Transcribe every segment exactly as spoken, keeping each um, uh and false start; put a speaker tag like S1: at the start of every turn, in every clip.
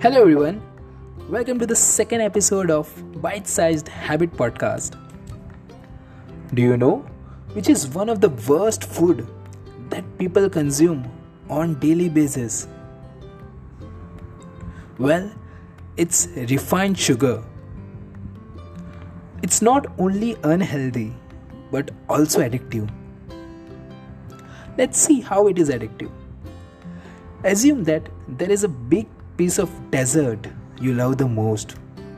S1: Hello everyone, welcome to the second episode of Bite Sized Habit Podcast. Do you know which is one of the worst food that people consume on daily basis? Well, it's refined sugar. It's not only unhealthy but also addictive. Let's see how it is addictive. Assume that there is a big piece of dessert you love the most.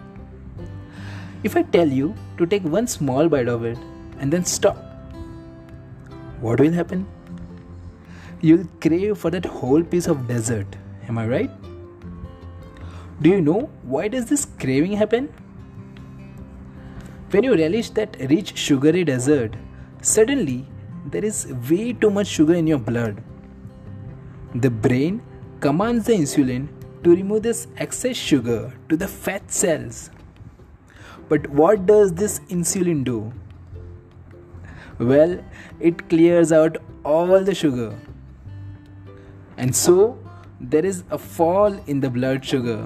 S1: If I tell you to take one small bite of it and then stop, what will happen? You'll crave for that whole piece of dessert. Am I right? Do you know why does this craving happen? When you relish that rich sugary dessert, suddenly there is way too much sugar in your blood. The brain commands the insulin to remove this excess sugar to the fat cells. But what does this insulin do? Well, it clears out all the sugar. And so, there is a fall in the blood sugar.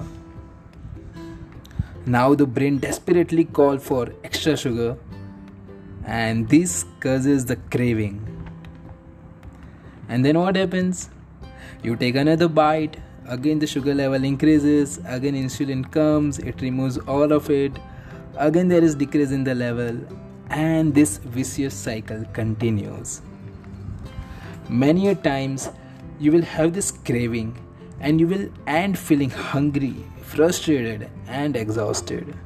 S1: Now the brain desperately calls for extra sugar, and this causes the craving. And then what happens? You take another bite, again the sugar level increases, again insulin comes, it removes all of it, again there is decrease in the level, and this vicious cycle continues. Many a times you will have this craving and you will end feeling hungry, frustrated and exhausted.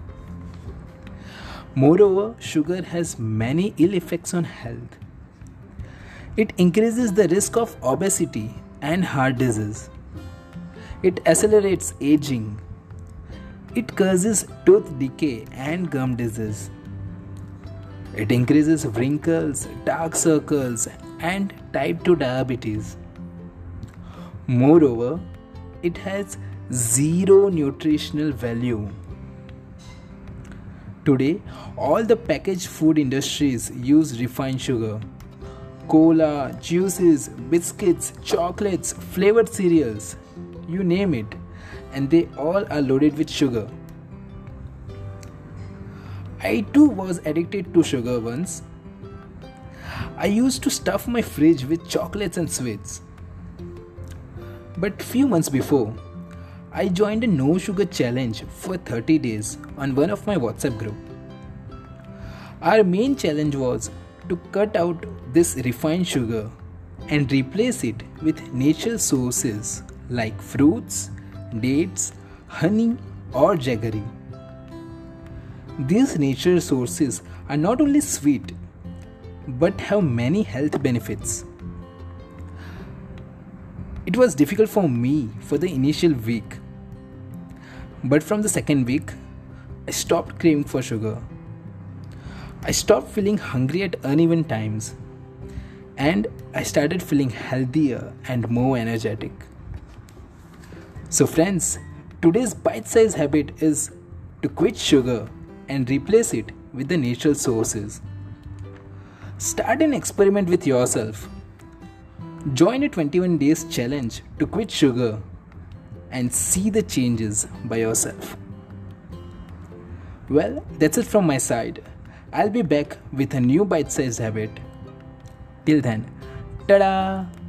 S1: Moreover, sugar has many ill effects on health. It increases the risk of obesity and heart disease. It accelerates aging. It causes tooth decay and gum disease. It increases wrinkles, dark circles, and type two diabetes. Moreover, it has zero nutritional value. Today, all the packaged food industries use refined sugar. Cola, juices, biscuits, chocolates, flavored cereals, you name it, and they all are loaded with sugar. I too was addicted to sugar once. I used to stuff my fridge with chocolates and sweets. But few months before, I joined a no sugar challenge for thirty days on one of my WhatsApp group. Our main challenge was to cut out this refined sugar and replace it with natural sources like fruits, dates, honey or jaggery. These natural sources are not only sweet but have many health benefits. It was difficult for me for the initial week, but from the second week, I stopped craving for sugar. I stopped feeling hungry at uneven times, and I started feeling healthier and more energetic. So friends, today's bite-sized habit is to quit sugar and replace it with the natural sources. Start an experiment with yourself. Join a twenty-one days challenge to quit sugar and see the changes by yourself. Well, that's it from my side. I'll be back with a new bite-sized habit. Till then, ta-da!